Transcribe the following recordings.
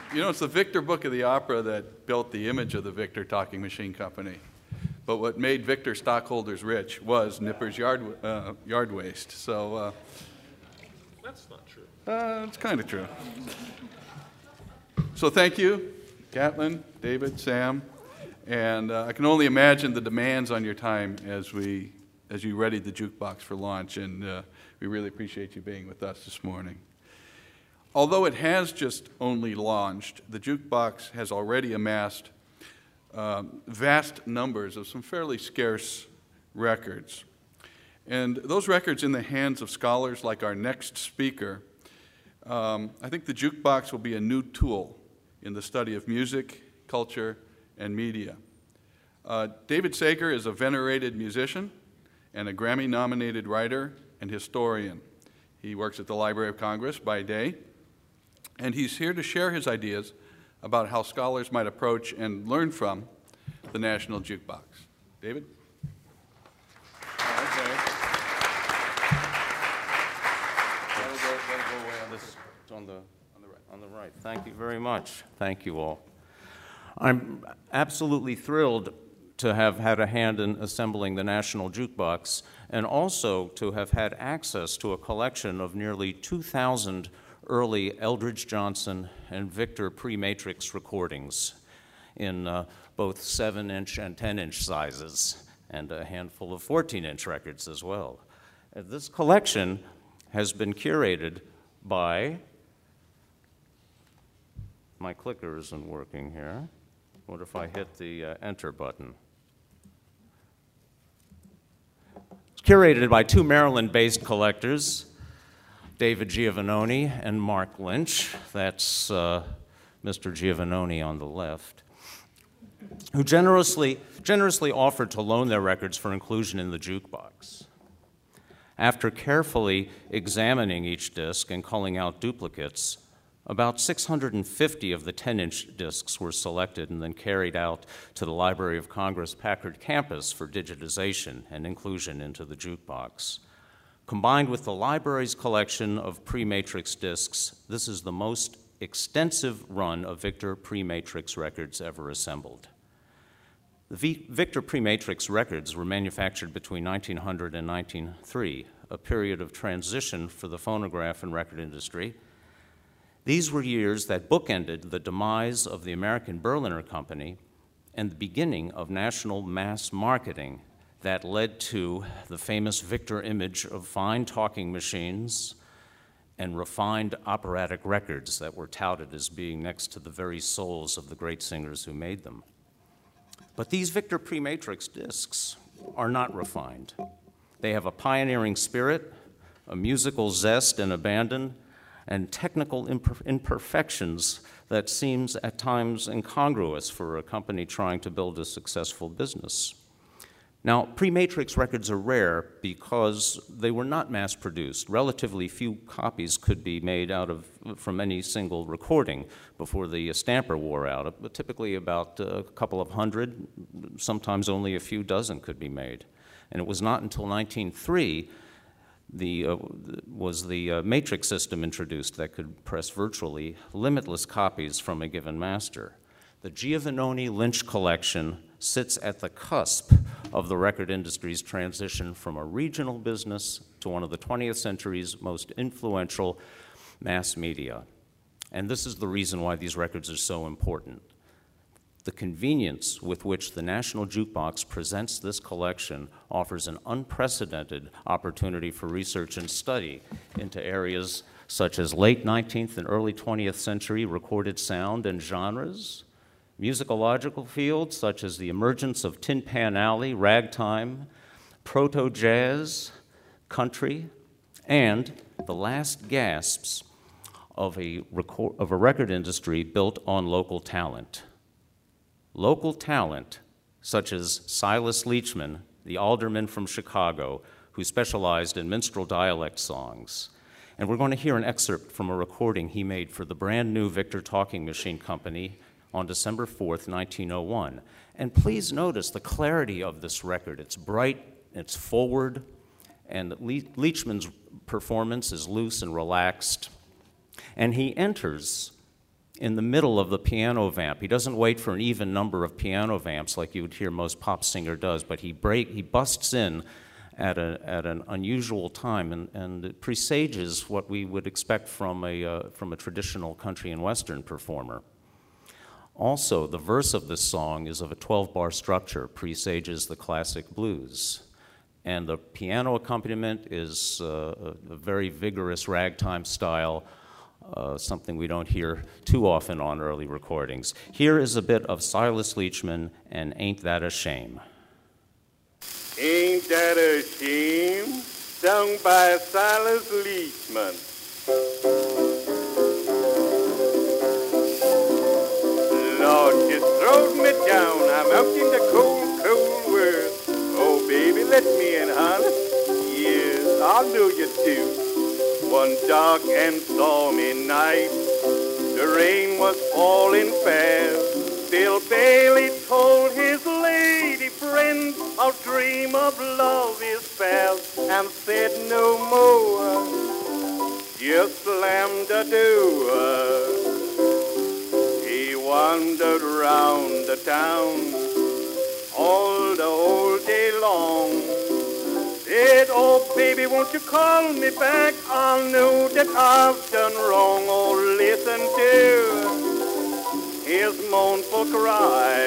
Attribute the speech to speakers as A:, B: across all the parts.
A: It's the Victor Book of the Opera that built the image of the Victor Talking Machine Company. But what made Victor stockholders rich was Nipper's yard waste. So
B: that's not true.
A: It's kind of true. So thank you, Catlin, David, Sam, and I can only imagine the demands on your time as you readied the jukebox for launch, and we really appreciate you being with us this morning. Although it has just only launched, the jukebox has already amassed vast numbers of some fairly scarce records. And those records in the hands of scholars like our next speaker, I think the jukebox will be a new tool in the study of music, culture, and media. David Sager is a venerated musician and a Grammy-nominated writer and historian. He works at the Library of Congress by day, and he's here to share his ideas about how scholars might approach and learn from the National Jukebox. David?
C: Okay. That'll go away on this, on the right. Thank you very much. Thank you all. I'm absolutely thrilled to have had a hand in assembling the National Jukebox and also to have had access to a collection of nearly 2,000 early Eldridge Johnson and Victor Pre-Matrix recordings in both 7-inch and 10-inch sizes, and a handful of 14-inch records as well. This collection has been curated by, my clicker isn't working here. What if I hit the enter button? It's curated by two Maryland-based collectors, David Giovannoni and Mark Lynch. That's Mr. Giovannoni on the left, who generously offered to loan their records for inclusion in the jukebox. After carefully examining each disc and culling out duplicates, about 650 of the 10-inch discs were selected and then carried out to the Library of Congress Packard campus for digitization and inclusion into the jukebox. Combined with the library's collection of Pre-Matrix discs, this is the most extensive run of Victor Pre-Matrix records ever assembled. The Victor Pre-Matrix records were manufactured between 1900 and 1903, a period of transition for the phonograph and record industry. These were years that bookended the demise of the American Berliner Company and the beginning of national mass marketing that led to the famous Victor image of fine talking machines and refined operatic records that were touted as being next to the very souls of the great singers who made them. But these Victor Pre-Matrix discs are not refined. They have a pioneering spirit, a musical zest and abandon, and technical imperfections that seems at times incongruous for a company trying to build a successful business. Now, Pre-Matrix records are rare because they were not mass-produced. Relatively few copies could be made from any single recording before the stamper wore out. But typically about a couple of hundred, sometimes only a few dozen could be made. And it was not until 1903 was the matrix system introduced that could press virtually limitless copies from a given master. The Giovannoni-Lynch collection sits at the cusp of the record industry's transition from a regional business to one of the 20th century's most influential mass media. And this is the reason why these records are so important. The convenience with which the National Jukebox presents this collection offers an unprecedented opportunity for research and study into areas such as late 19th and early 20th century recorded sound and genres, musicological fields such as the emergence of Tin Pan Alley, ragtime, proto-jazz, country, and the last gasps of a record industry built on local talent. Local talent, such as Silas Leachman, the alderman from Chicago, who specialized in minstrel dialect songs. And we're going to hear an excerpt from a recording he made for the brand new Victor Talking Machine Company on December 4th, 1901. And please notice the clarity of this record. It's bright, it's forward, and Leachman's performance is loose and relaxed. And he enters in the middle of the piano vamp. He doesn't wait for an even number of piano vamps like you would hear most pop singer does, but he busts in at an unusual time, and it presages what we would expect from a traditional country and western performer. Also, the verse of this song is of a 12-bar structure, presages the classic blues. And the piano accompaniment is a very vigorous ragtime style, something we don't hear too often on early recordings. Here is a bit of Silas Leachman and Ain't That a Shame.
D: Ain't that a shame? Sung by Silas Leachman. Lord, you throwed me down. I'm out in the cold, cold world. Oh, baby, let me in, honey. Yes, I know you do. One dark and stormy night, the rain was falling fast. Bill Bailey told his lady friend, our dream of love is past, and said no more. Just slammed the door. He wandered round the town all the whole day long. Said, oh baby, won't you call me back? I'll know that I've done wrong. Oh, listen to his mournful cry.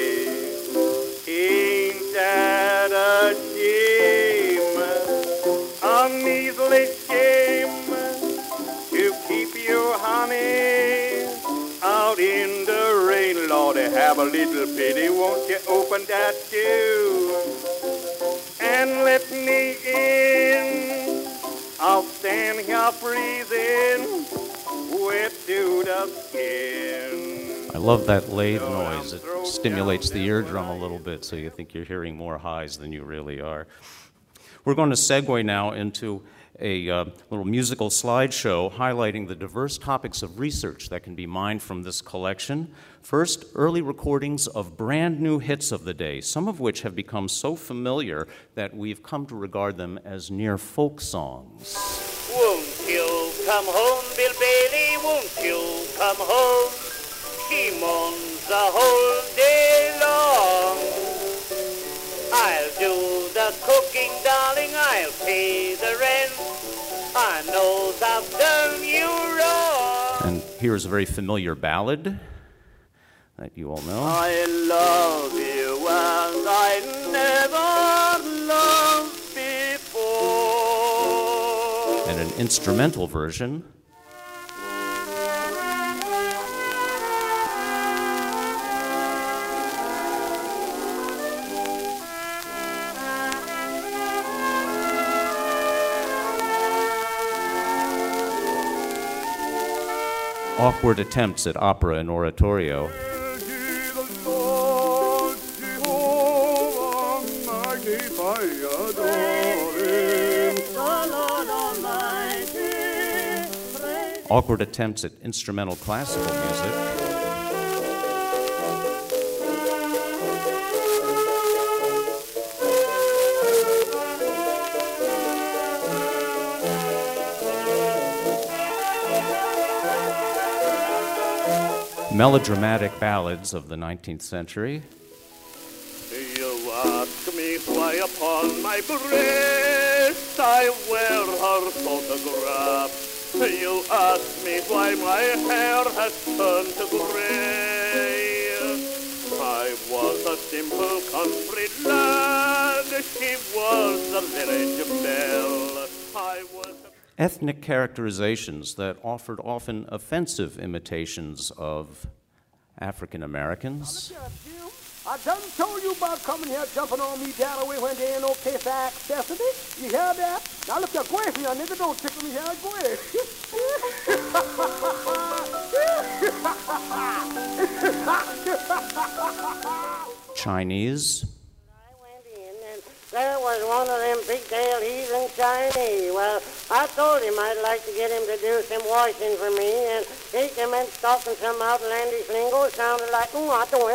D: Ain't that a shame? A measly shame to keep your honey out in the rain. Lord, have a little pity. Won't you open that door and let me in? I'll stand here freezing, wet to the skin.
C: I love that lathe noise. It stimulates the eardrum a little bit, so you think you're hearing more highs than you really are. We're going to segue now into a little musical slideshow highlighting the diverse topics of research that can be mined from this collection. First, early recordings of brand new hits of the day, some of which have become so familiar that we've come to regard them as near folk songs.
D: Won't you come home, Bill Bailey? Won't you come home? She moans the whole day long. I'll do the cooking, darling, I'll pay the rent. I know I've done you wrong.
C: And here's a very familiar ballad that you all know.
D: I love you as I never loved before.
C: And an instrumental version. Awkward attempts at opera and oratorio. Awkward attempts at instrumental classical music. Melodramatic ballads of the 19th century.
D: You ask me why upon my breast I wear her photograph. You ask me why my hair has turned to gray. I was a simple country lad. She was a village belle. I was
C: Ethnic characterizations that offered often offensive imitations of African Americans.
E: I done told you about coming here jumping on me down away when there ain't no case of accessibility. You hear that? Now look, go ahead, you nigga. Don't tickle me here. Go ahead.
C: Chinese.
F: There was one of them big-tailed heathen Chinese. Well, I told him I'd like to get him to do some washing for me, and he came in talking some outlandish lingo. It sounded like, well,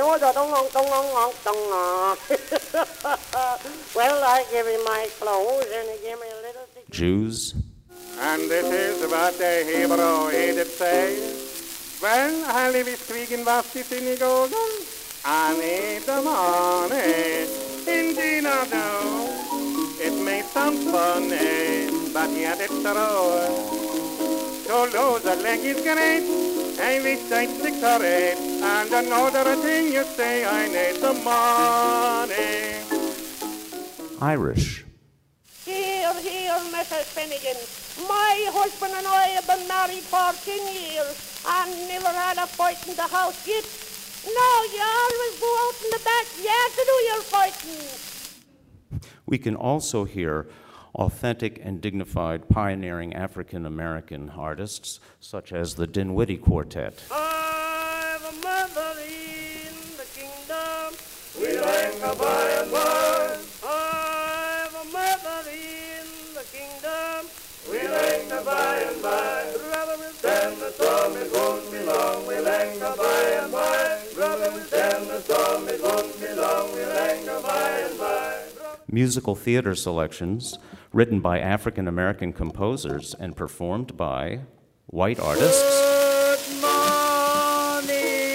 F: I give him my clothes, and he gave me a little...
C: Jews.
D: And this is what the Hebrew Edith says. Well, I'll be speaking was die Synagogen. I need the money. Indeed I do. It may sound funny, but yet it's true. To lose a leg is great. I wish I'd 6 or 8. And another thing you say, I need the money.
C: Irish.
F: Here, Mrs. Finnegan. My husband and I have been married for 10 years and never had a fight in the house yet. No, you always go out in the backyard to do your fighting.
C: We can also hear authentic and dignified pioneering African American artists, such as the Dinwiddie Quartet.
F: I've a mother in the kingdom.
D: We'll hang a by and by.
F: I've a mother in the kingdom.
D: We'll hang a by and by.
F: Brother will
D: Then the storm, it won't be long. We'll hang a by and by.
F: brother will
D: Then the storm, it won't be long. We'll hang a by and by.
C: Musical theater selections written by African American composers and performed by white artists.
D: Good morning,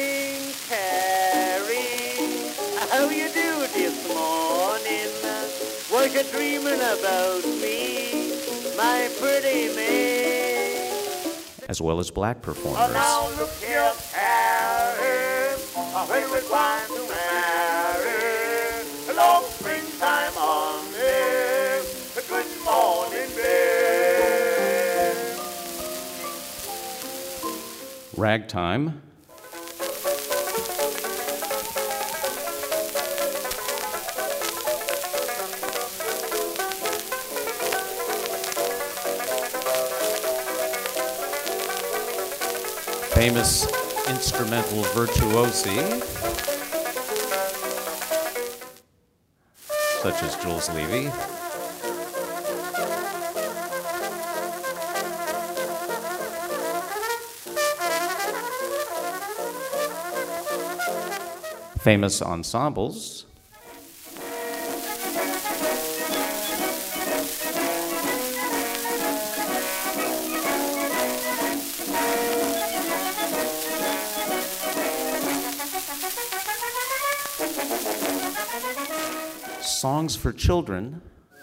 D: Carrie. How you do this morning? Was you dreaming about me, my pretty maid?
C: As well as black performers.
D: Now look here, Carrie, when we're going to marry, long springtime on this, good morning, babe.
C: Ragtime. Famous instrumental virtuosi, such as Jules Levy. Famous ensembles. Songs for children.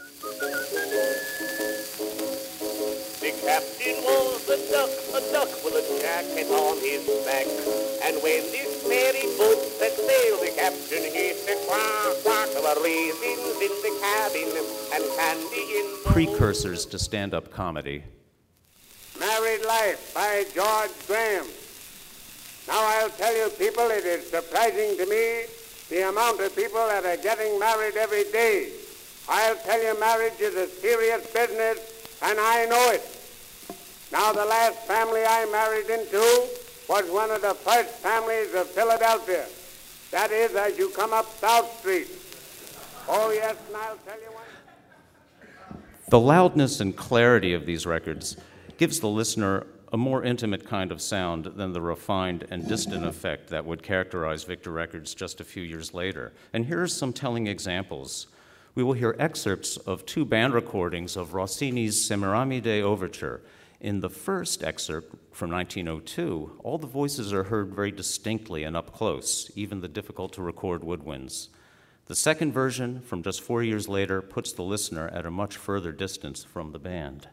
D: The captain was a duck with a jacket on his back. And when this merry boat set sail, the captain he said, quack, quack, there were raisins in the cabin and candy in the
C: Precursors to stand-up comedy.
D: Married Life by George Graham. Now I'll tell you people, it is surprising to me the amount of people that are getting married every day. I'll tell you marriage is a serious business, and I know it. Now the last family I married into was one of the first families of Philadelphia. That is, as you come up South Street. Oh yes, and I'll tell you one.
C: The loudness and clarity of these records gives the listener a more intimate kind of sound than the refined and distant effect that would characterize Victor Records just a few years later. And here are some telling examples. We will hear excerpts of 2 band recordings of Rossini's Semiramide Overture. In the first excerpt from 1902, all the voices are heard very distinctly and up close, even the difficult-to-record woodwinds. The second version, from just 4 years later, puts the listener at a much further distance from the band.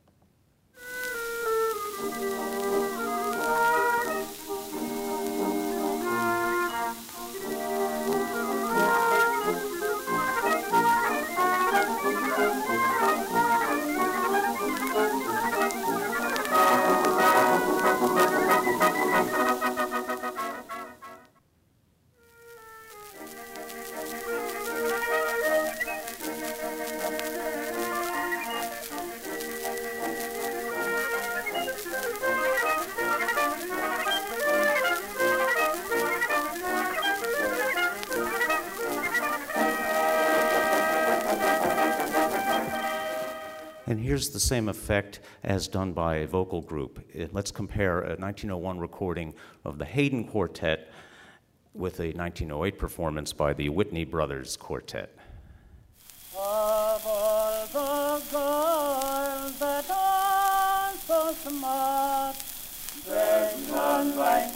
C: And here's the same effect as done by a vocal group. Let's compare a 1901 recording of the Haydn Quartet with a 1908 performance by the Whitney Brothers Quartet.
F: Of all the girls that are so smart, there's none like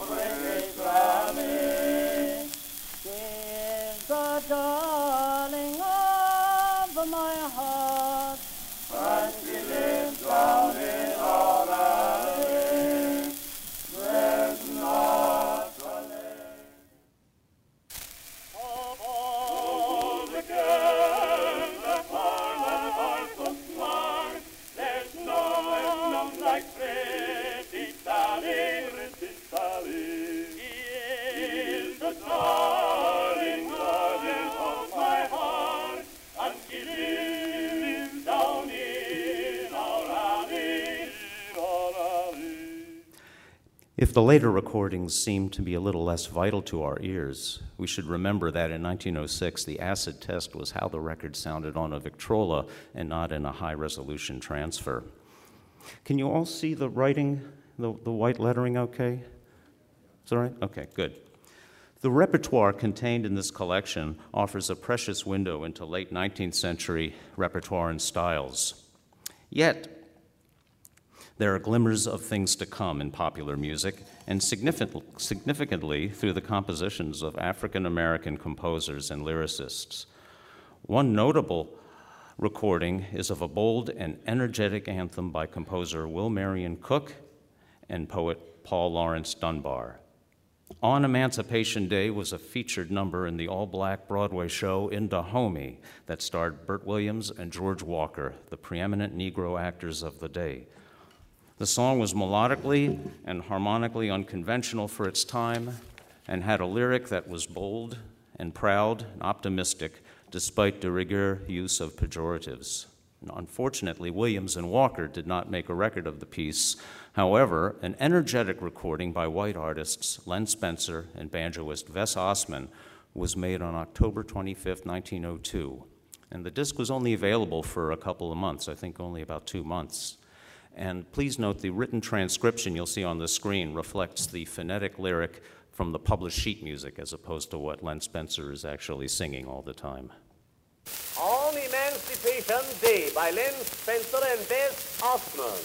C: If the later recordings seem to be a little less vital to our ears, we should remember that in 1906, the acid test was how the record sounded on a Victrola and not in a high-resolution transfer. Can you all see the writing, the white lettering okay? Is that right? Okay, good. The repertoire contained in this collection offers a precious window into late 19th century repertoire and styles. Yet, there are glimmers of things to come in popular music, and significantly through the compositions of African-American composers and lyricists. One notable recording is of a bold and energetic anthem by composer Will Marion Cook and poet Paul Laurence Dunbar. On Emancipation Day was a featured number in the all-black Broadway show In Dahomey that starred Burt Williams and George Walker, the preeminent Negro actors of the day. The song was melodically and harmonically unconventional for its time and had a lyric that was bold and proud and optimistic despite de rigueur use of pejoratives. And unfortunately, Williams and Walker did not make a record of the piece. However, an energetic recording by white artists Len Spencer and banjoist Wes Osman was made on October 25, 1902. And the disc was only available for a couple of months, I think only about 2 months. And please note the written transcription you'll see on the screen reflects the phonetic lyric from the published sheet music as opposed to what Len Spencer is actually singing all the time.
G: On Emancipation Day by Len Spencer and Wes Osman.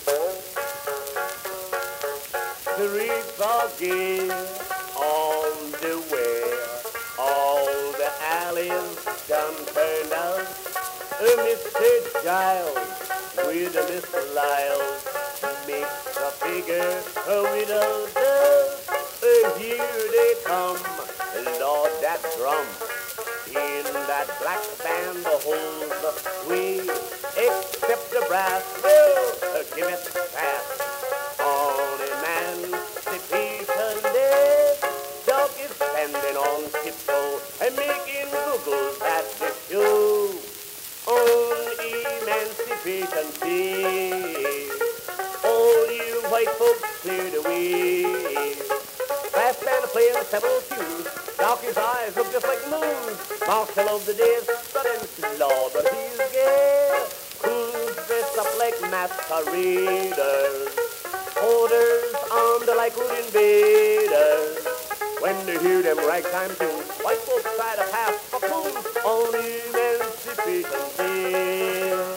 G: Streets are gay on the way, all the alleys done turned out. Mr. Giles with a Miss Lyles makes a figure with a dove. Here they come, Lord, that drum. In that black band holds the swing, except the brass will give it fast. On Emancipation Day, Doug is standing on tiptoe and making googles at the show. On Emancipation Day, all you white folks cleared away. Brass band playing several tunes, Dockie's eyes look just like moons. Marshal of the day is sudden, Lord, but he's gay. Who's dressed up like masqueraders? Orders armed like good invaders. When they hear them ragtime tunes, white folks try to pass for fools on Emancipation Day.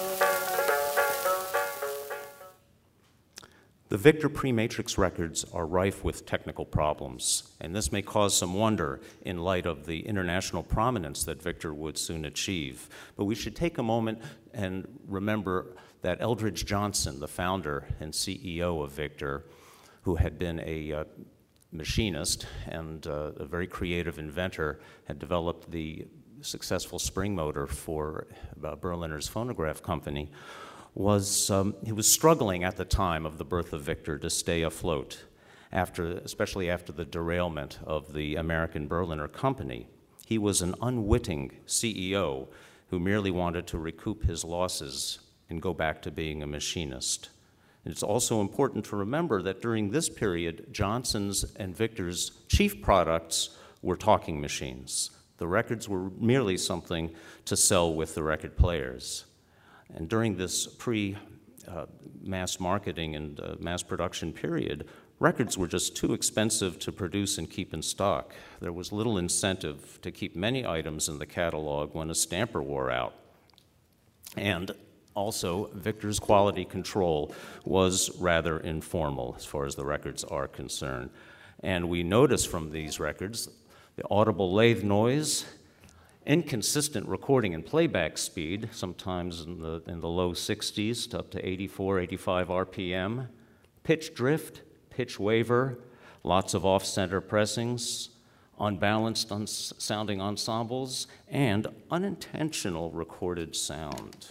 C: The Victor Pre-Matrix records are rife with technical problems, and this may cause some wonder in light of the international prominence that Victor would soon achieve. But we should take a moment and remember that Eldridge Johnson, the founder and CEO of Victor, who had been a machinist and a very creative inventor, had developed the successful spring motor for Berliner's phonograph company, he was struggling at the time of the birth of Victor to stay afloat, especially after the derailment of the American Berliner company. He was an unwitting CEO who merely wanted to recoup his losses and go back to being a machinist. And it's also important to remember that during this period, Johnson's and Victor's chief products were talking machines. The records were merely something to sell with the record players. And during this pre-mass marketing and mass production period, records were just too expensive to produce and keep in stock. There was little incentive to keep many items in the catalog when a stamper wore out. And also, Victor's quality control was rather informal as far as the records are concerned. And we notice from these records the audible lathe noise, inconsistent recording and playback speed, sometimes in the low 60s to up to 84, 85 RPM, pitch drift, pitch waver, lots of off-center pressings, unbalanced sounding ensembles, and unintentional recorded sound.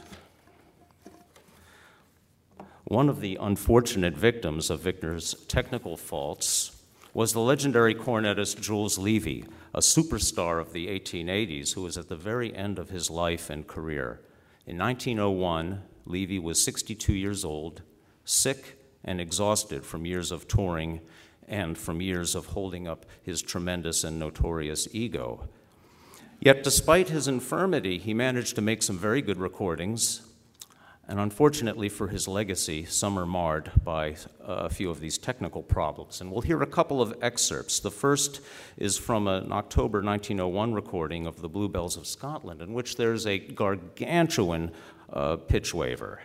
C: One of the unfortunate victims of Victor's technical faults was the legendary cornetist Jules Levy, a superstar of the 1880s who was at the very end of his life and career. In 1901, Levy was 62 years old, sick and exhausted from years of touring and from years of holding up his tremendous and notorious ego. Yet despite his infirmity, he managed to make some very good recordings, and unfortunately for his legacy, some are marred by a few of these technical problems. And we'll hear a couple of excerpts. The first is from an October 1901 recording of the Bluebells of Scotland, in which there's a gargantuan pitch waver.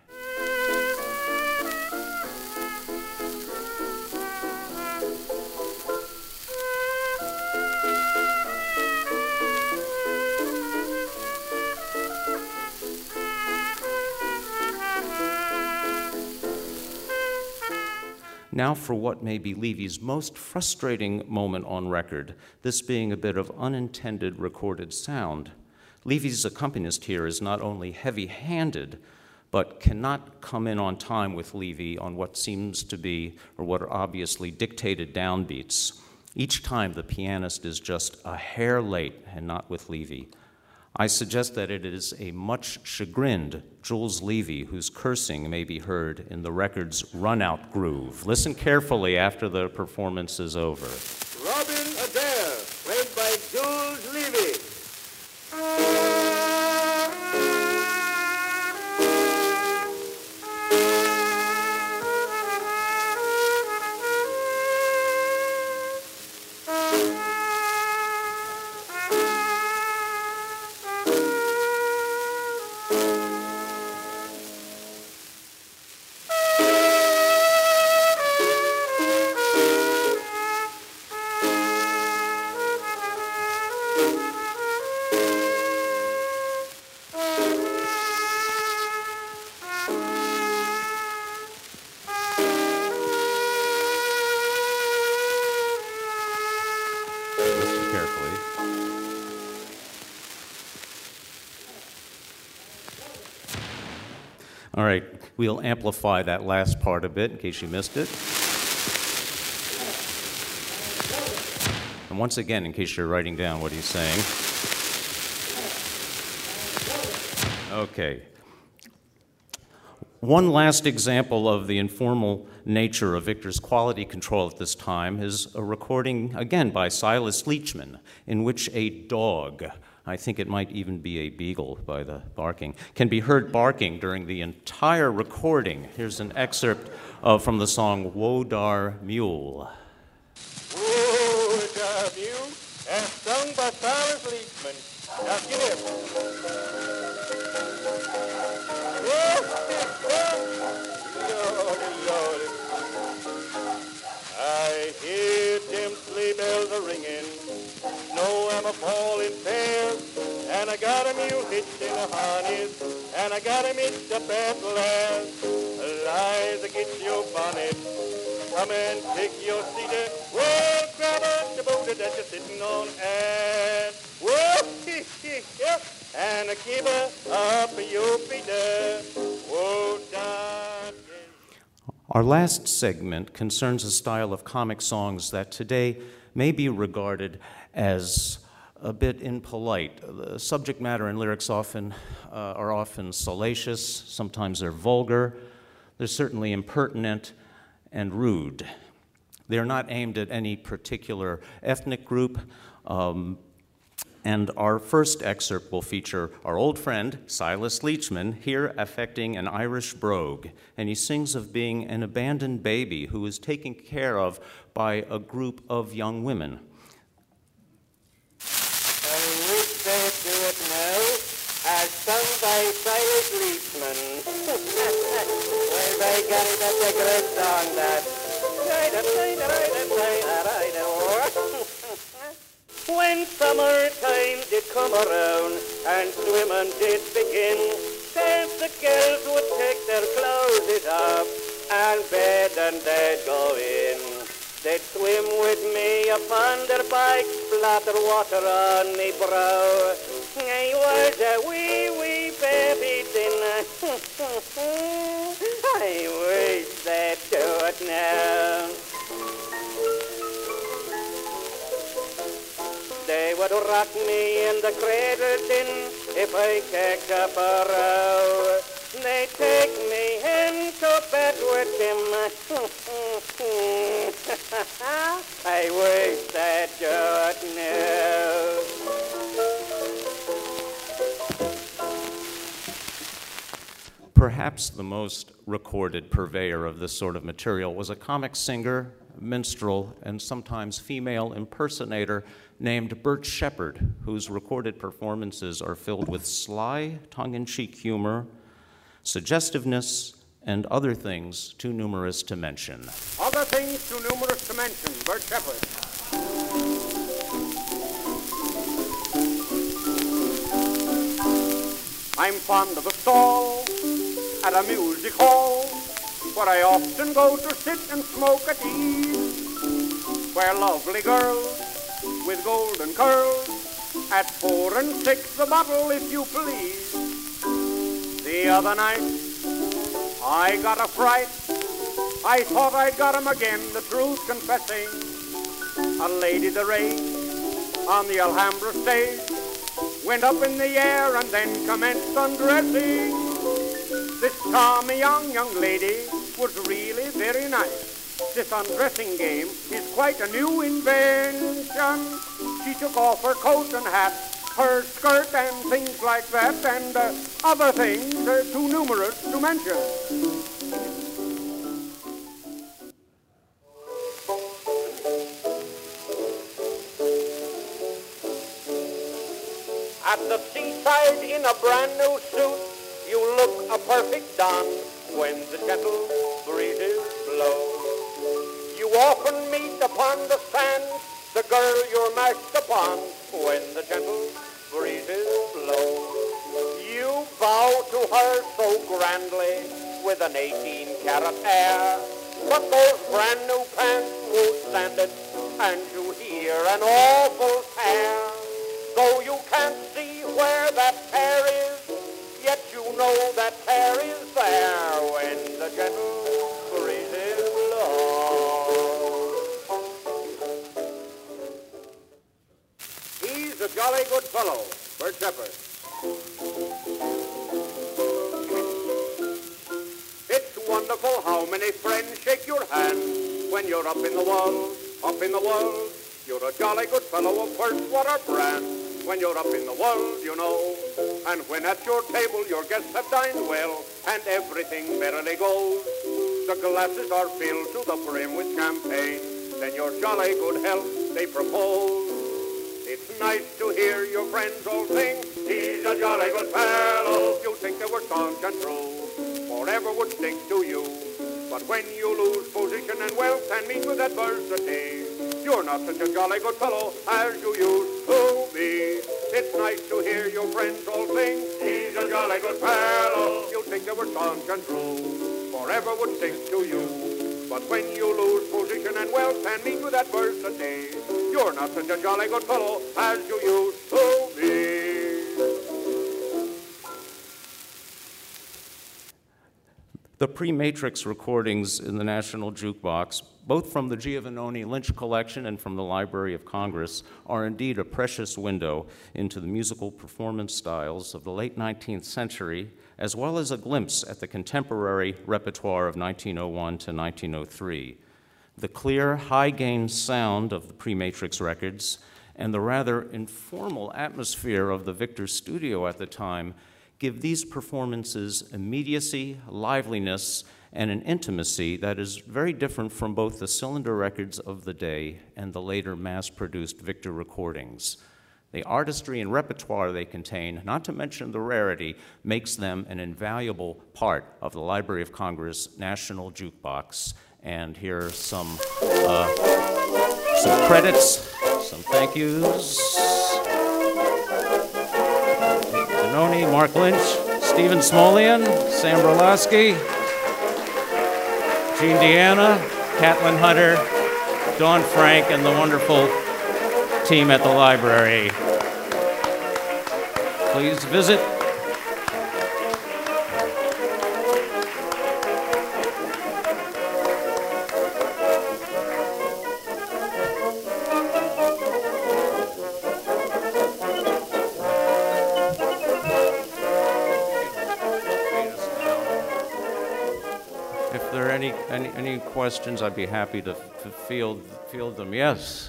C: Now for what may be Levy's most frustrating moment on record, this being a bit of unintended recorded sound. Levy's accompanist here is not only heavy-handed, but cannot come in on time with Levy on what seems to be, or what are obviously dictated downbeats. Each time the pianist is just a hair late, and not with Levy. I suggest that it is a much chagrined Jules Levy whose cursing may be heard in the record's run-out groove. Listen carefully after the performance is over.
G: Robin Adair, played by Jules Levy.
C: All right, we'll amplify that last part a bit in case you missed it. And once again, in case you're writing down what he's saying. Okay. One last example of the informal nature of Victor's quality control at this time is a recording, again, by Silas Leachman, in which a dog, I think it might even be a beagle by the barking, can be heard barking during the entire recording. Here's an excerpt from the song Woe Dar Mule.
G: Woe Dar Mule, and sung by Silas Leachman. Now get it. Lordy, Lordy. I hear them sleigh bells a-ringing, snow am a-falling fair, and I got a mule hitched in a harness, and I got him hitched up at last. Eliza, get your bonnet, come and take your seat. Well, grab up the boat that you're sitting on, and whoa, yep, and keep her up your feet. Whoa, down.
C: Our last segment concerns a style of comic songs that today may be regarded as a bit impolite. The subject matter and lyrics are often salacious, sometimes they're vulgar, they're certainly impertinent and rude. They're not aimed at any particular ethnic group, and our first excerpt will feature our old friend, Silas Leachman, here affecting an Irish brogue, and he sings of being an abandoned baby who is taken care of by a group of young women.
G: I wish they'd do it now, as sung by Silas Leachman. Well, by golly, that's a great song, that. When summertime did come around and swimming did begin, then the girls would take their clothes off and bed and they'd go in. They'd swim with me upon their bikes, splatter water on me brow. I was a wee baby then. I wish they'd do it now. They would rock me in the cradle then if I kicked up a row. They'd take me into bed with him. I wish that you'd know.
C: Perhaps the most recorded purveyor of this sort of material was a comic singer, minstrel, and sometimes female impersonator named Bert Shepard, whose recorded performances are filled with sly, tongue-in-cheek humor, suggestiveness, and other things too numerous to mention.
E: Other things too numerous to mention. Bert Shepard. I'm fond of a stall at a music hall where I often go to sit and smoke at ease, where lovely girls with golden curls at 4 and 6 a bottle, if you please. The other night I got a fright. I thought I'd got him again, the truth confessing. A lady the rage on the Alhambra stage went up in the air and then commenced undressing. This charming young lady was really very nice. This undressing game is quite a new invention. She took off her coat and hat, her skirt and things like that, and other things too numerous to mention.
G: At the seaside in a brand new suit, you look a perfect don when the gentle breezes blow. You often meet upon the sand the girl you're matched upon when the gentle breezes blow. You bow to her so grandly with an 18-carat air, but those brand new pants won't stand it, and you hear an awful tear. Though you can't see where that tear is, yet you know that tear is there when the gentle breezes blow.
E: He's a jolly good fellow, Bert Shepard.
G: It's wonderful how many friends shake your hand when you're up in the world, up in the world. You're a jolly good fellow, of first water brand. When you're up in the world, you know. And when at your table your guests have dined well, and everything merrily goes, the glasses are filled to the brim with champagne, then your jolly good health they propose. It's nice to hear your friends all sing, he's a jolly good fellow. You think they were staunch and true, forever would stick to you. But when you lose position and wealth and meet with adversity, you're not such a jolly good fellow as you used to be. It's nice to hear your friends all sing, he's a jolly good fellow. You think they were staunch and true, forever would stick to you. But when you lose position and wealth and meet with adversity, you're not such a jolly good fellow as you used to be.
C: The pre-Matrix recordings in the National Jukebox, both from the Giovanni Lynch collection and from the Library of Congress, are indeed a precious window into the musical performance styles of the late 19th century, as well as a glimpse at the contemporary repertoire of 1901 to 1903. The clear, high-gain sound of the pre-Matrix records and the rather informal atmosphere of the Victor studio at the time give these performances immediacy, liveliness, and an intimacy that is very different from both the cylinder records of the day and the later mass-produced Victor recordings. The artistry and repertoire they contain, not to mention the rarity, makes them an invaluable part of the Library of Congress National Jukebox. And here are some credits, some thank yous. Zanoni, Mark Lynch, Stephen Smolian, Sam Berlosky, Gene Deanna, Catlin Hunter, Dawn Frank, and the wonderful team at the library. Please visit. Any questions? I'd be happy to field them. Yes.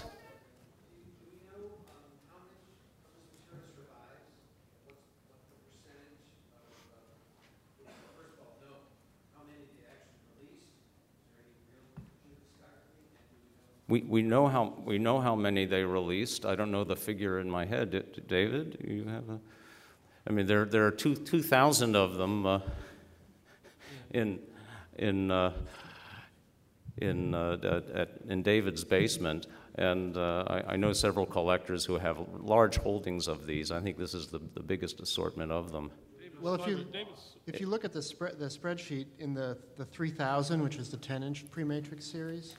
C: We know how many they released. I don't know the figure in my head. David, you have a? I mean, there are 2,000 of them in David's basement, and I know several collectors who have large holdings of these. I think this is the biggest assortment of them.
H: Well, if you look at the spreadsheet in the 3000, which is the 10-inch pre-matrix series,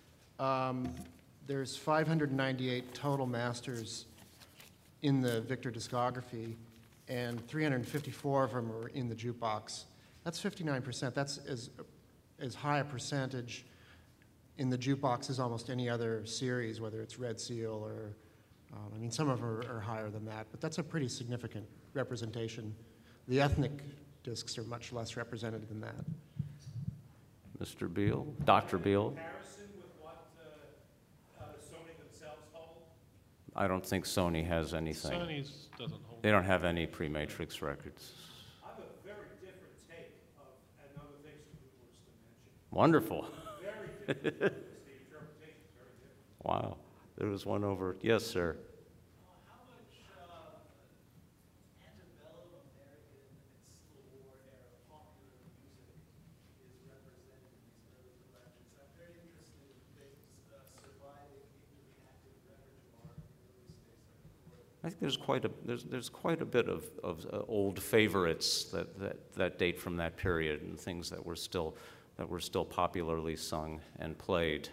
H: there's 598 total masters in the Victor discography, and 354 of them are in the jukebox. That's 59%. That's as high a percentage in the jukebox as almost any other series, whether it's Red Seal or, I mean, some of them are higher than that, but that's a pretty significant representation. The ethnic discs are much less represented than that.
C: Mr. Beal, Dr. Beal.
B: Comparison with what Sony themselves hold?
C: I don't think Sony has anything.
B: Sony's doesn't hold.
C: They don't have any pre-matrix records.
B: I have a very different take of another things to Google's dimension.
C: Wonderful.
B: Very different. The interpretation is very different.
C: Wow. There was one over. Yes, sir.
I: How much antebellum American and Civil War era popular music is represented in these early collections? I'm very interested in things surviving into the active repertoire in the early states of the recording.
C: I think there's quite a bit of old favorites that date from that period, and things that were still popularly sung and played,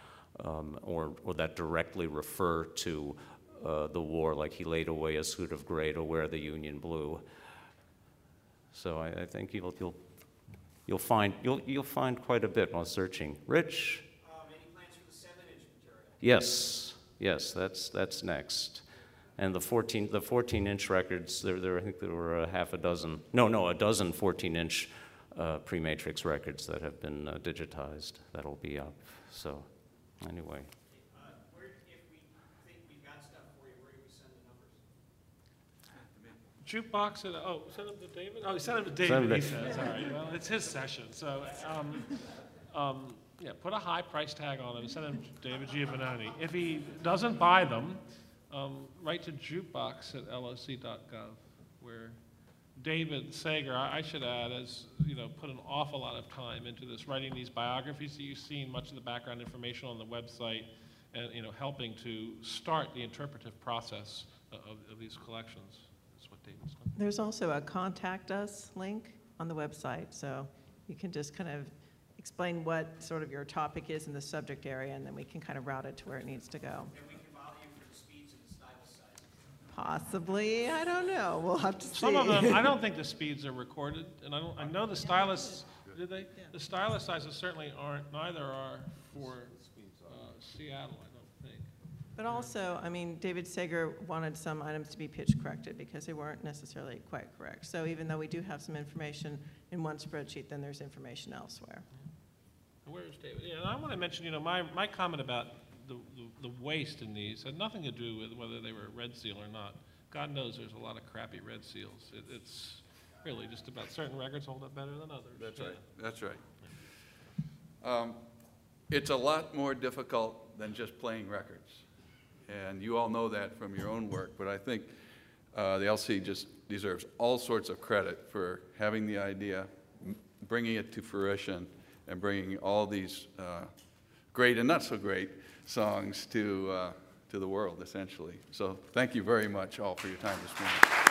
C: or that directly refer to the war, like "He Laid Away a Suit of Gray to Wear the Union Blue." So I think you'll find quite a bit while searching. Rich.
I: Any plans for the 7-inch material?
C: Yes, that's next. And the 14-inch records, I think there were a dozen 14-inch pre-matrix records that have been digitized. That'll be up. So, anyway.
I: If we think we've got stuff for you, where do we send the numbers?
B: Jukebox send them to David? Oh, send them to David, he says. All right, well, it's his session. So, yeah, put a high price tag on them and send them to David Giovannoni. If he doesn't buy them, write to jukebox@loc.gov, where David Sager, I should add, has put an awful lot of time into this, writing these biographies that you've seen, much of the background information on the website, and helping to start the interpretive process of these collections. That's what David's done.
J: There's also a contact us link on the website, so you can just kind of explain what sort of your topic is in the subject area, and then we can kind of route it to where it needs to go.
I: And we can bother you for the speeds and the stylus sizes.
J: Possibly, I don't know. We'll have to see.
B: Some of them, I don't think the speeds are recorded, and I know the stylus, did they?
J: Yeah.
B: The stylus sizes certainly aren't, neither are for Seattle, I don't think.
J: But also, I mean, David Sager wanted some items to be pitch corrected because they weren't necessarily quite correct. So even though we do have some information in one spreadsheet, then there's information elsewhere.
B: Where is David? Yeah, and I want to mention, my comment about the waste in these had nothing to do with whether they were red seal or not. God knows there's a lot of crappy red seals. It's really just about certain records hold up better than others.
A: That's right. That's right. It's a lot more difficult than just playing records. And you all know that from your own work, but I think the LC just deserves all sorts of credit for having the idea, bringing it to fruition, and bringing all these great and not so great songs to the world, essentially. So thank you very much all for your time this morning.